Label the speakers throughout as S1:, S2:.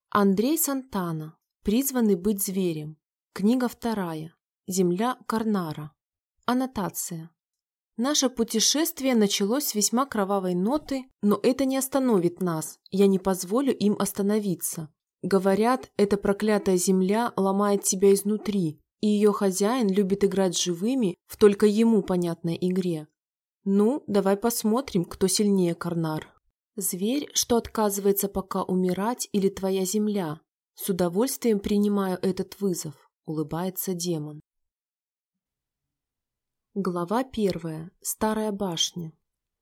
S1: Андрей Сантана. Призванный быть зверем. Книга 2. Земля Карнара. Аннотация. Наше путешествие началось с весьма кровавой ноты, но это не остановит нас, я не позволю им остановиться. Говорят, эта проклятая земля ломает тебя изнутри, и ее хозяин любит играть живыми в только ему понятной игре. Ну, давай посмотрим, кто сильнее, Карнар. Зверь, что отказывается пока умирать, или твоя земля? С удовольствием принимаю этот вызов, улыбается демон. Глава 1. Старая башня.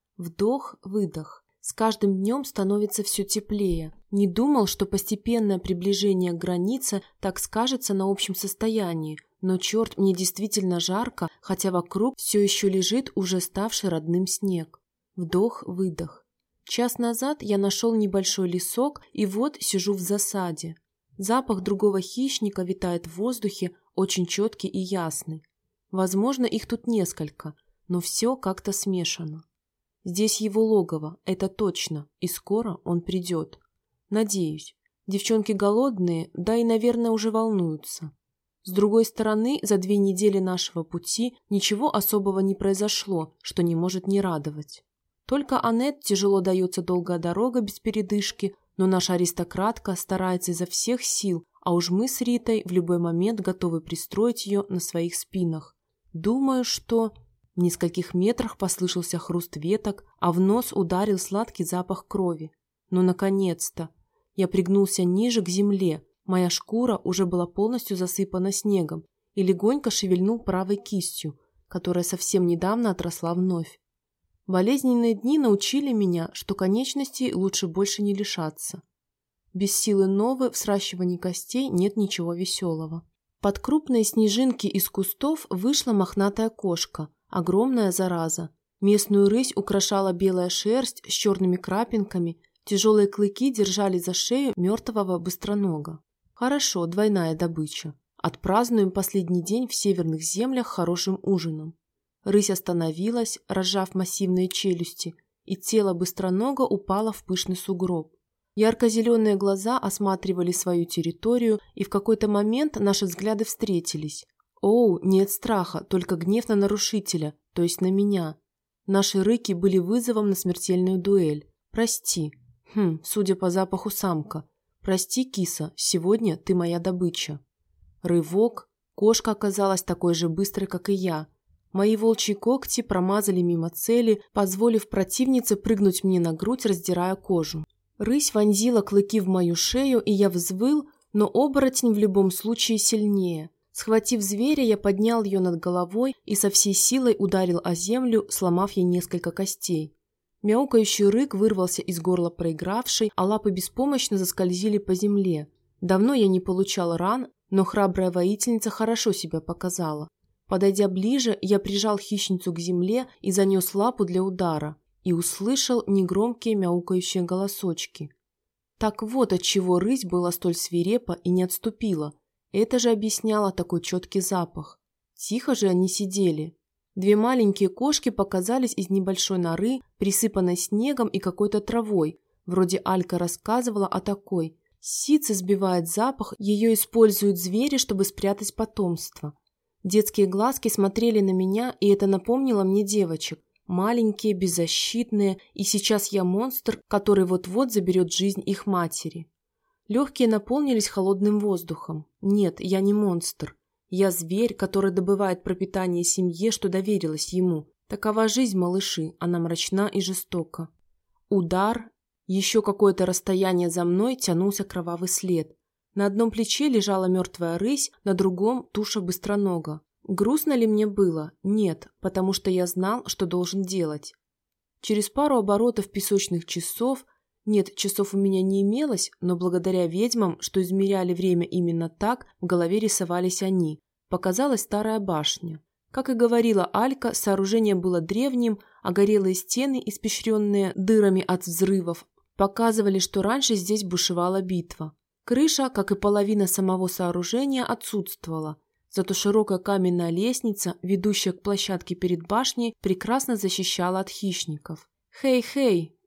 S1: Вдох-выдох. С каждым днем становится все теплее. Не думал, что постепенное приближение к границе так скажется на общем состоянии, но черт, мне действительно жарко, хотя вокруг все еще лежит уже ставший родным снег. Вдох-выдох. Час назад я нашел небольшой лесок и вот сижу в засаде. Запах другого хищника витает в воздухе, очень четкий и ясный. Возможно, их тут несколько, но все как-то смешано. Здесь его логово, это точно, и скоро он придет. Надеюсь. Девчонки голодные, да и, наверное, уже волнуются. С другой стороны, за 2 недели нашего пути ничего особого не произошло, что не может не радовать. Только Аннет тяжело дается долгая дорога без передышки, но наша аристократка старается изо всех сил, а уж мы с Ритой в любой момент готовы пристроить ее на своих спинах. Думаю, что... В нескольких метрах послышался хруст веток, а в нос ударил сладкий запах крови. Ну, наконец-то! Я пригнулся ниже к земле, моя шкура уже была полностью засыпана снегом, и легонько шевельнул правой кистью, которая совсем недавно отросла вновь. Болезненные дни научили меня, что конечностей лучше больше не лишаться. Без силы Новы в сращивании костей нет ничего веселого. Под крупные снежинки из кустов вышла мохнатая кошка, огромная зараза. Местную рысь украшала белая шерсть с черными крапинками, тяжелые клыки держали за шею мертвого быстронога. Хорошо, двойная добыча. Отпразднуем последний день в северных землях хорошим ужином. Рысь остановилась, разжав массивные челюсти, и тело быстронога упало в пышный сугроб. Ярко-зеленые глаза осматривали свою территорию, и в какой-то момент наши взгляды встретились. Оу, нет страха, только гнев на нарушителя, то есть на меня. Наши рыки были вызовом на смертельную дуэль. Прости. Судя по запаху, самка. Прости, киса, сегодня ты моя добыча. Рывок. Кошка оказалась такой же быстрой, как и я. Мои волчьи когти промазали мимо цели, позволив противнице прыгнуть мне на грудь, раздирая кожу. Рысь вонзила клыки в мою шею, и я взвыл, но оборотень в любом случае сильнее. Схватив зверя, я поднял ее над головой и со всей силой ударил о землю, сломав ей несколько костей. Мяукающий рык вырвался из горла проигравшей, а лапы беспомощно заскользили по земле. Давно я не получал ран, но храбрая воительница хорошо себя показала. Подойдя ближе, я прижал хищницу к земле и занес лапу для удара, и услышал негромкие мяукающие голосочки. Так вот отчего рысь была столь свирепа и не отступила. Это же объясняло такой четкий запах. Тихо же они сидели. 2 маленькие кошки показались из небольшой норы, присыпанной снегом и какой-то травой. Вроде Алька рассказывала о такой. Сица сбивает запах, ее используют звери, чтобы спрятать потомство. Детские глазки смотрели на меня, и это напомнило мне девочек. Маленькие, беззащитные, и сейчас я монстр, который вот-вот заберет жизнь их матери. Легкие наполнились холодным воздухом. Нет, я не монстр. Я зверь, который добывает пропитание семье, что доверилась ему. Такова жизнь, малыши, она мрачна и жестока. Удар. Еще какое-то расстояние за мной тянулся кровавый след. На одном плече лежала мертвая рысь, на другом – туша быстронога. Грустно ли мне было? Нет, потому что я знал, что должен делать. Через пару оборотов песочных часов, нет, часов у меня не имелось, но благодаря ведьмам, что измеряли время именно так, в голове рисовались они, показалась старая башня. Как и говорила Алька, сооружение было древним, а горелые стены, испещренные дырами от взрывов, показывали, что раньше здесь бушевала битва. Крыша, как и половина самого сооружения, отсутствовала. Зато широкая каменная лестница, ведущая к площадке перед башней, прекрасно защищала от хищников. «Хей-хей,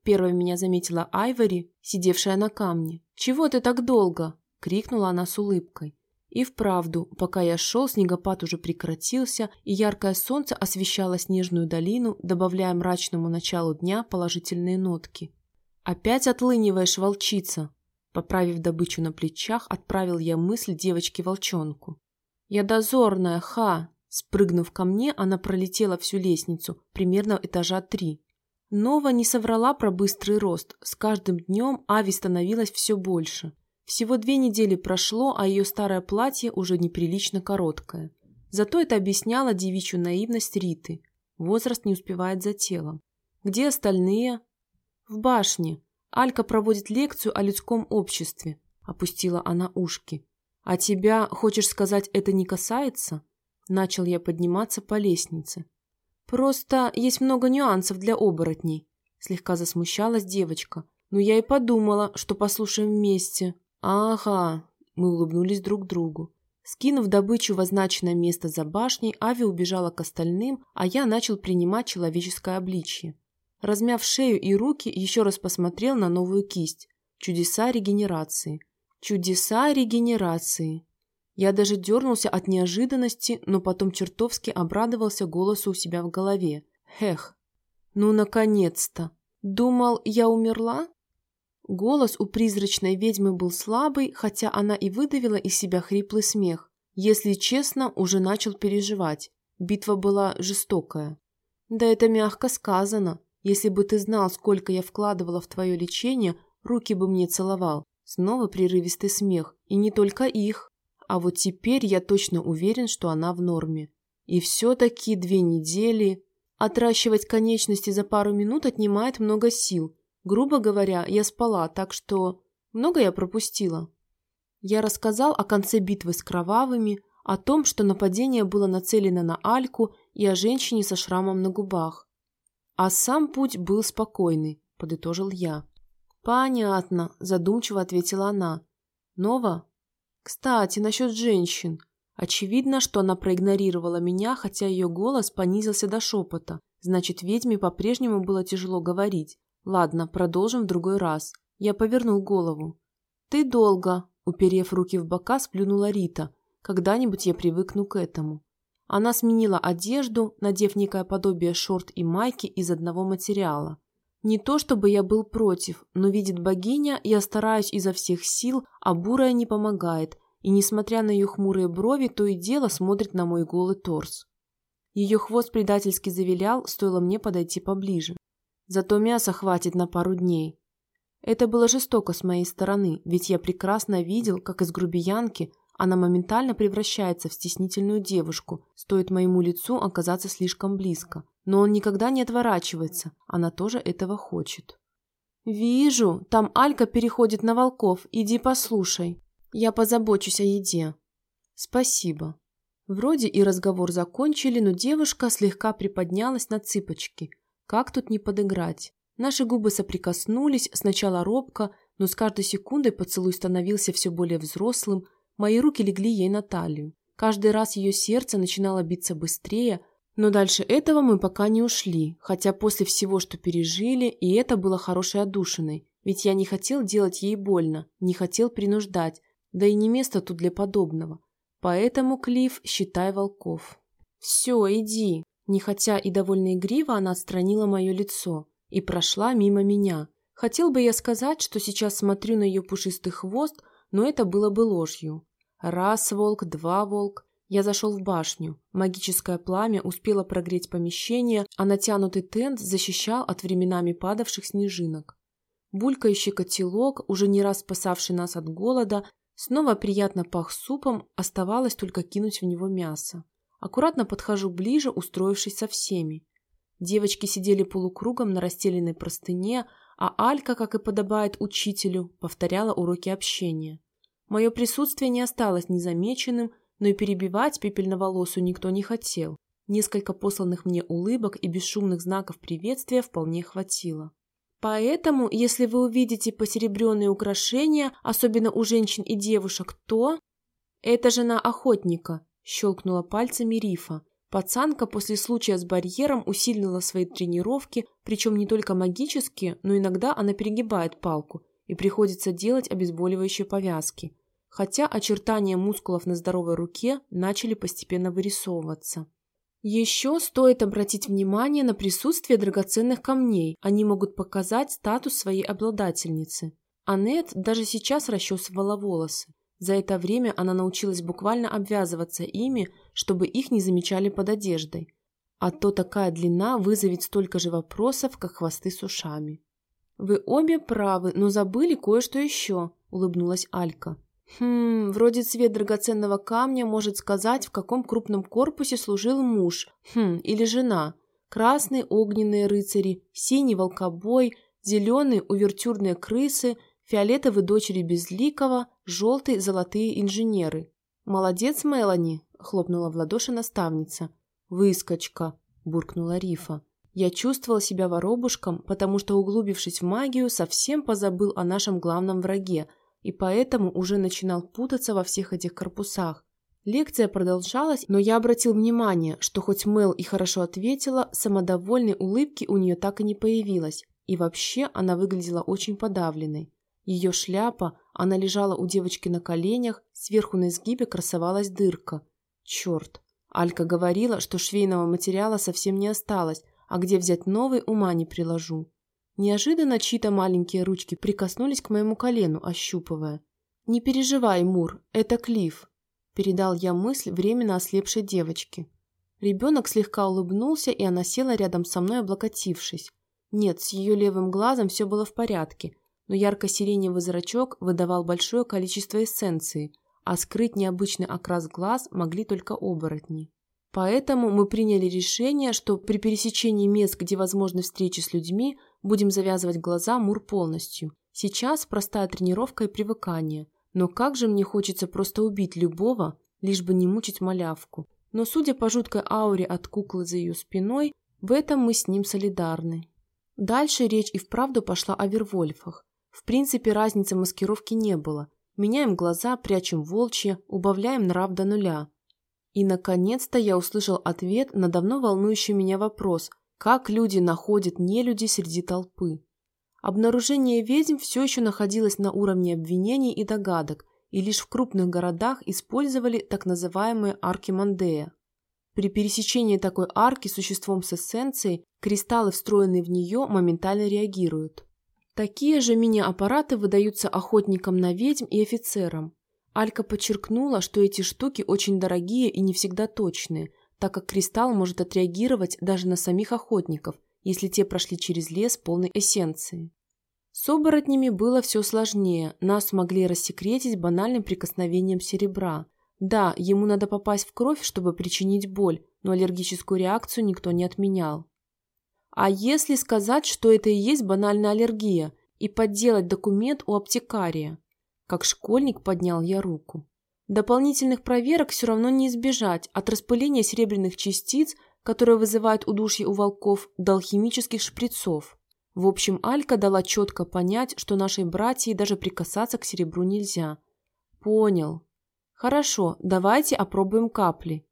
S1: Первой меня заметила Айвори, сидевшая на камне. «Чего ты так долго?» – крикнула она с улыбкой. И вправду, пока я шел, снегопад уже прекратился, и яркое солнце освещало снежную долину, добавляя мрачному началу дня положительные нотки. «Опять отлыниваешь, волчица!» Поправив добычу на плечах, отправил я мысль девочке-волчонку. «Я дозорная, ха!» Спрыгнув ко мне, она пролетела всю лестницу, примерно этажа 3. Нова не соврала про быстрый рост. С каждым днем Ави становилось все больше. Всего 2 недели прошло, а ее старое платье уже неприлично короткое. Зато это объясняло девичью наивность Риты. Возраст не успевает за телом. «Где остальные?» «В башне. Алька проводит лекцию о людском обществе», – опустила она ушки. «А тебя, хочешь сказать, это не касается?» Начал я подниматься по лестнице. «Просто есть много нюансов для оборотней», – слегка засмущалась девочка. «Но я и подумала, что послушаем вместе». «Ага», – мы улыбнулись друг другу. Скинув добычу в означенное место за башней, Ави убежала к остальным, а я начал принимать человеческое обличье. Размяв шею и руки, еще раз посмотрел на новую кисть. Чудеса регенерации. Чудеса регенерации. Я даже дернулся от неожиданности, но потом чертовски обрадовался голосу у себя в голове. «Хех! Ну, наконец-то! Думал, я умерла?» Голос у призрачной ведьмы был слабый, хотя она и выдавила из себя хриплый смех. Если честно, уже начал переживать. Битва была жестокая. «Да это мягко сказано. Если бы ты знал, сколько я вкладывала в твое лечение, руки бы мне целовал». Снова прерывистый смех. И не только их. А вот теперь я точно уверен, что она в норме. И все-таки 2 недели... Отращивать конечности за пару минут отнимает много сил. Грубо говоря, я спала, так что... Много я пропустила. Я рассказал о конце битвы с кровавыми, о том, что нападение было нацелено на Альку, и о женщине со шрамом на губах. А сам путь был спокойный, подытожил я. «Понятно», – задумчиво ответила она. «Нова? Кстати, насчет женщин. Очевидно, что она проигнорировала меня, хотя ее голос понизился до шепота. Значит, ведьме по-прежнему было тяжело говорить. Ладно, продолжим в другой раз». Я повернул голову. «Ты долго», – уперев руки в бока, сплюнула Рита. «Когда-нибудь я привыкну к этому». Она сменила одежду, надев некое подобие шорт и майки из одного материала. Не то чтобы я был против, но, видит богиня, я стараюсь изо всех сил, а бурая не помогает, и, несмотря на ее хмурые брови, то и дело смотрит на мой голый торс. Ее хвост предательски завилял, стоило мне подойти поближе. Зато мяса хватит на пару дней. Это было жестоко с моей стороны, ведь я прекрасно видел, как из грубиянки она моментально превращается в стеснительную девушку, стоит моему лицу оказаться слишком близко. Но он никогда не отворачивается, она тоже этого хочет. «Вижу, там Алька переходит на волков, иди послушай. Я позабочусь о еде». «Спасибо». Вроде и разговор закончили, но девушка слегка приподнялась на цыпочки. Как тут не подыграть? Наши губы соприкоснулись, сначала робко, но с каждой секундой поцелуй становился все более взрослым, мои руки легли ей на талию. Каждый раз ее сердце начинало биться быстрее, но дальше этого мы пока не ушли, хотя после всего, что пережили, и это было хорошей отдушиной, ведь я не хотел делать ей больно, не хотел принуждать, да и не место тут для подобного. Поэтому, Клифф, считай волков. «Все, иди». Нехотя и довольно игриво она отстранила мое лицо и прошла мимо меня. Хотел бы я сказать, что сейчас смотрю на ее пушистый хвост, но это было бы ложью. 1 волк, 2 волк. Я зашел в башню. Магическое пламя успело прогреть помещение, а натянутый тент защищал от временами падавших снежинок. Булькающий котелок, уже не раз спасавший нас от голода, снова приятно пах супом, оставалось только кинуть в него мясо. Аккуратно подхожу ближе, устроившись со всеми. Девочки сидели полукругом на расстеленной простыне, а Алька, как и подобает учителю, повторяла уроки общения. Мое присутствие не осталось незамеченным, но и перебивать пепельноволосую никто не хотел. Несколько посланных мне улыбок и бесшумных знаков приветствия вполне хватило. Поэтому, если вы увидите посеребренные украшения, особенно у женщин и девушек, то... «Это жена охотника», – щелкнула пальцами Рифа. Пацанка после случая с барьером усилила свои тренировки, причем не только магические, но иногда она перегибает палку, и приходится делать обезболивающие повязки. Хотя очертания мускулов на здоровой руке начали постепенно вырисовываться. Еще стоит обратить внимание на присутствие драгоценных камней, они могут показать статус своей обладательницы. Аннет даже сейчас расчесывала волосы. За это время она научилась буквально обвязываться ими, чтобы их не замечали под одеждой. А то такая длина вызовет столько же вопросов, как хвосты с ушами. «Вы обе правы, но забыли кое-что еще», – улыбнулась Алька. Вроде цвет драгоценного камня может сказать, в каком крупном корпусе служил муж, или жена. Красные огненные рыцари, синий волкобой, зеленые увертюрные крысы, фиолетовые дочери Безликого, желтые золотые инженеры. «Молодец, Мелани!» – хлопнула в ладоши наставница. «Выскочка!» – буркнула Рифа. Я чувствовал себя воробушком, потому что, углубившись в магию, совсем позабыл о нашем главном враге, и поэтому уже начинал путаться во всех этих корпусах. Лекция продолжалась, но я обратил внимание, что хоть Мел и хорошо ответила, самодовольной улыбки у нее так и не появилось, и вообще она выглядела очень подавленной. Ее шляпа, она лежала у девочки на коленях, сверху на изгибе красовалась дырка. Черт! Алька говорила, что швейного материала совсем не осталось, а где взять новый, ума не приложу. Неожиданно чьи-то маленькие ручки прикоснулись к моему колену, ощупывая. «Не переживай, Мур, это Клифф», – передал я мысль временно ослепшей девочке. Ребенок слегка улыбнулся, и она села рядом со мной, облокотившись. Нет, с ее левым глазом все было в порядке, но ярко-сиреневый зрачок выдавал большое количество эссенции, а скрыть необычный окрас глаз могли только оборотни. Поэтому мы приняли решение, что при пересечении мест, где возможны встречи с людьми, будем завязывать глаза Мур полностью. Сейчас простая тренировка и привыкание. Но как же мне хочется просто убить любого, лишь бы не мучить малявку. Но судя по жуткой ауре от куклы за ее спиной, в этом мы с ним солидарны. Дальше речь и вправду пошла о вервольфах. В принципе, разницы маскировки не было. Меняем глаза, прячем волчье, убавляем нрав до 0. И, наконец-то, я услышал ответ на давно волнующий меня вопрос, как люди находят нелюди среди толпы. Обнаружение ведьм все еще находилось на уровне обвинений и догадок, и лишь в крупных городах использовали так называемые арки Мандея. При пересечении такой арки существом с эссенцией, кристаллы, встроенные в нее, моментально реагируют. Такие же мини-аппараты выдаются охотникам на ведьм и офицерам. Алька подчеркнула, что эти штуки очень дорогие и не всегда точные, так как кристалл может отреагировать даже на самих охотников, если те прошли через лес полной эссенции. С оборотнями было все сложнее, нас могли рассекретить банальным прикосновением серебра. Да, ему надо попасть в кровь, чтобы причинить боль, но аллергическую реакцию никто не отменял. А если сказать, что это и есть банальная аллергия, и подделать документ у аптекария? Как школьник поднял я руку. Дополнительных проверок все равно не избежать, от распыления серебряных частиц, которые вызывают удушье у волков, до алхимических шприцов. В общем, Алька дала четко понять, что нашей братье даже прикасаться к серебру нельзя. Понял. Хорошо, давайте опробуем капли.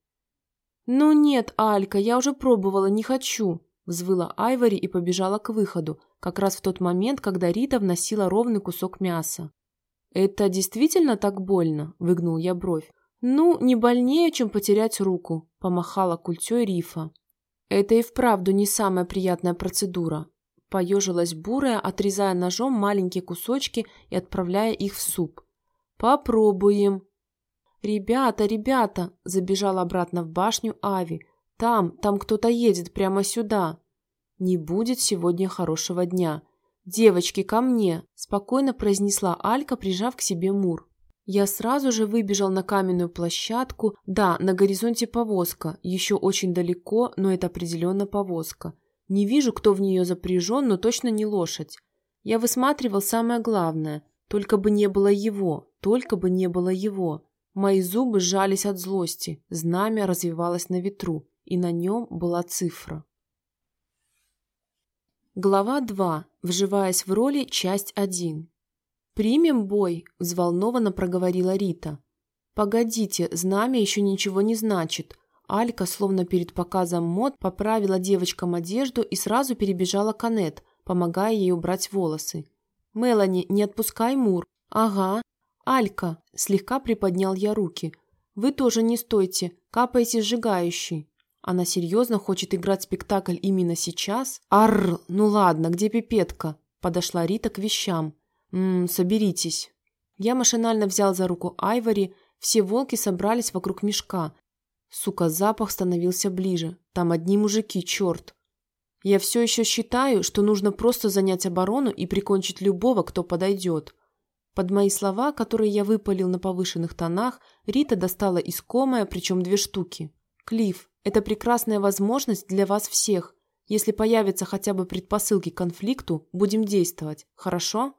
S1: Ну нет, Алька, я уже пробовала, не хочу, взвыла Айвори и побежала к выходу, как раз в тот момент, когда Рита вносила ровный кусок мяса. «Это действительно так больно?» – выгнул я бровь. «Ну, не больнее, чем потерять руку», – помахала культей Рифа. «Это и вправду не самая приятная процедура», – поежилась бурая, отрезая ножом маленькие кусочки и отправляя их в суп. «Попробуем». «Ребята!» – забежала обратно в башню Ави. Там кто-то едет прямо сюда. Не будет сегодня хорошего дня. «Девочки, ко мне!» – спокойно произнесла Алька, прижав к себе Мур. Я сразу же выбежал на каменную площадку. Да, на горизонте повозка. Еще очень далеко, но это определенно повозка. Не вижу, кто в нее запряжен, но точно не лошадь. Я высматривал самое главное. Только бы не было его. Только бы не было его. Мои зубы сжались от злости. Знамя развивалось на ветру, и на нем была цифра. Глава 2. Вживаясь в роли, часть 1. «Примем бой», – взволнованно проговорила Рита. «Погодите, знамя еще ничего не значит. Алька, словно перед показом мод, поправила девочкам одежду и сразу перебежала к Аннет, помогая ей убрать волосы. «Мелани, не отпускай Мур». «Ага». «Алька», слегка приподнял я руки. «Вы тоже не стойте, капаете сжигающий». Она серьезно хочет играть спектакль именно сейчас? Арр, ну ладно, где пипетка? Подошла Рита к вещам. Соберитесь. Я машинально взял за руку Айвори, все волки собрались вокруг мешка. Сука, запах становился ближе. Там одни мужики, черт. Я все еще считаю, что нужно просто занять оборону и прикончить любого, кто подойдет. Под мои слова, которые я выпалил на повышенных тонах, Рита достала искомое, причем 2 штуки. «Клифф, это прекрасная возможность для вас всех. Если появятся хотя бы предпосылки к конфликту, будем действовать. Хорошо?»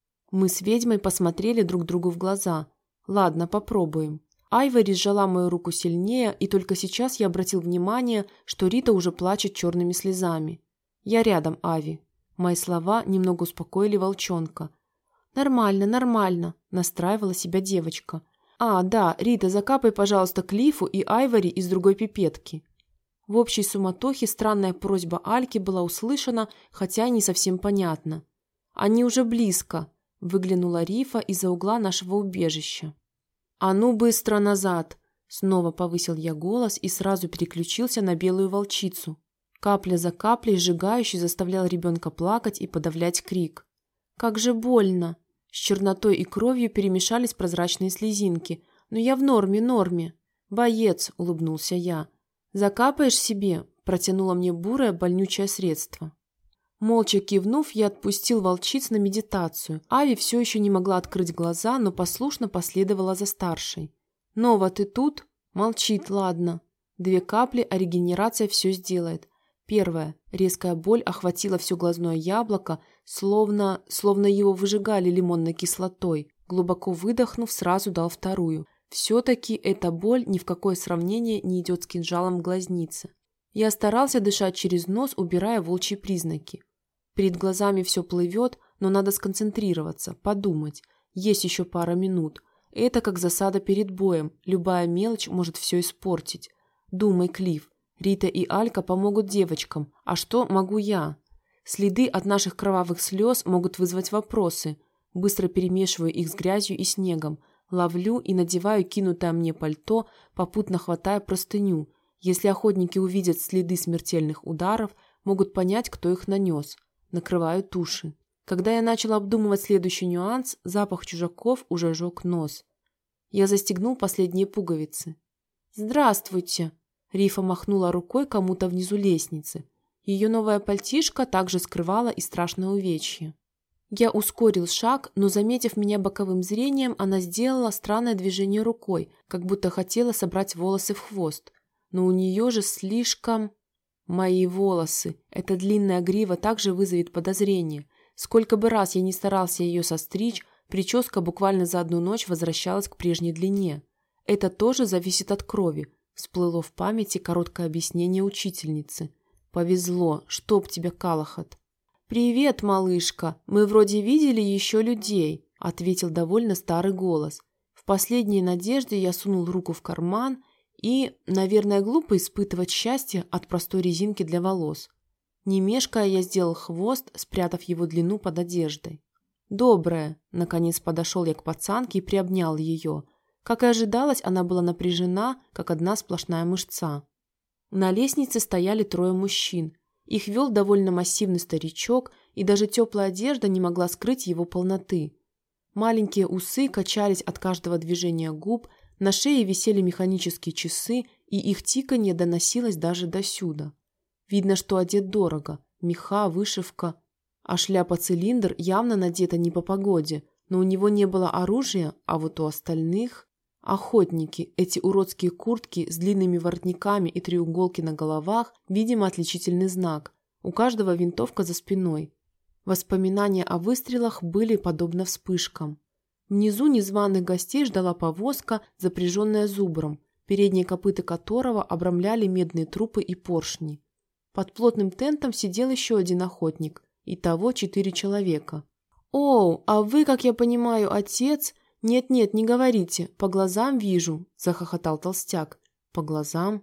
S1: Мы с ведьмой посмотрели друг другу в глаза. «Ладно, попробуем». Айвори сжала мою руку сильнее, и только сейчас я обратил внимание, что Рита уже плачет черными слезами. «Я рядом, Ави». Мои слова немного успокоили волчонка. «Нормально, нормально», – настраивала себя девочка. «А, да, Рита, закапай, пожалуйста, Клиффу и Айвори из другой пипетки». В общей суматохе странная просьба Альки была услышана, хотя и не совсем понятна. «Они уже близко», – выглянула Рифа из-за угла нашего убежища. «А ну быстро назад!» – снова повысил я голос и сразу переключился на белую волчицу. Капля за каплей сжигающий заставлял ребенка плакать и подавлять крик. «Как же больно!» С чернотой и кровью перемешались прозрачные слезинки. «Но я в норме. «Боец!» – улыбнулся я. «Закапаешь себе?» – протянуло мне бурое больнючее средство. Молча кивнув, я отпустил волчиц на медитацию. Ави все еще не могла открыть глаза, но послушно последовала за старшей. «Нова, ты тут?» «Молчит, ладно». 2 капли, а регенерация все сделает. Первая. Резкая боль охватила все глазное яблоко, словно его выжигали лимонной кислотой. Глубоко выдохнув, сразу дал вторую. Все-таки эта боль ни в какое сравнение не идет с кинжалом в глазнице. Я старался дышать через нос, убирая волчьи признаки. Перед глазами все плывет, но надо сконцентрироваться, подумать. Есть еще пара минут. Это как засада перед боем. Любая мелочь может все испортить. Думай, Клифф. Рита и Алька помогут девочкам. А что могу я? Следы от наших кровавых слез могут вызвать вопросы. Быстро перемешиваю их с грязью и снегом. Ловлю и надеваю кинутое мне пальто, попутно хватая простыню. Если охотники увидят следы смертельных ударов, могут понять, кто их нанес. Накрываю туши. Когда я начал обдумывать следующий нюанс, запах чужаков уже жег нос. Я застегнул последние пуговицы. «Здравствуйте!» Рифа махнула рукой кому-то внизу лестницы. Ее новая пальтишка также скрывала и страшное увечье. Я ускорил шаг, но, заметив меня боковым зрением, она сделала странное движение рукой, как будто хотела собрать волосы в хвост. Но у нее же слишком... Мои волосы. Эта длинная грива также вызовет подозрение. Сколько бы раз я ни старался ее состричь, прическа буквально за одну ночь возвращалась к прежней длине. Это тоже зависит от крови. Всплыло в памяти короткое объяснение учительницы. «Повезло, чтоб тебя, Калахат!» «Привет, малышка! Мы вроде видели еще людей», — ответил довольно старый голос. В последней надежде я сунул руку в карман и, наверное, глупо испытывать счастье от простой резинки для волос. Не мешкая, я сделал хвост, спрятав его длину под одеждой. «Добрая!» — наконец подошел я к пацанке и приобнял ее. Как и ожидалось, она была напряжена, как одна сплошная мышца. На лестнице стояли 3 мужчин. Их вел довольно массивный старичок, и даже теплая одежда не могла скрыть его полноты. Маленькие усы качались от каждого движения губ, на шее висели механические часы, и их тиканье доносилось даже досюда. Видно, что одет дорого, меха, вышивка, а шляпа-цилиндр явно надета не по погоде, но у него не было оружия, а вот у остальных... Охотники, эти уродские куртки с длинными воротниками и треуголки на головах, видимо, отличительный знак. У каждого винтовка за спиной. Воспоминания о выстрелах были подобны вспышкам. Внизу незваных гостей ждала повозка, запряженная зубром, передние копыта которого обрамляли медные трупы и поршни. Под плотным тентом сидел еще один охотник, итого 4 человека. «Оу, а вы, как я понимаю, отец...» «Нет-нет, не говорите, по глазам вижу», – захохотал толстяк. «По глазам?»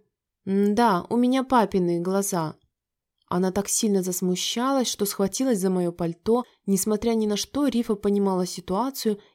S1: Да, у меня папины глаза». Она так сильно засмущалась, что схватилась за мое пальто. Несмотря ни на что, Рифа понимала ситуацию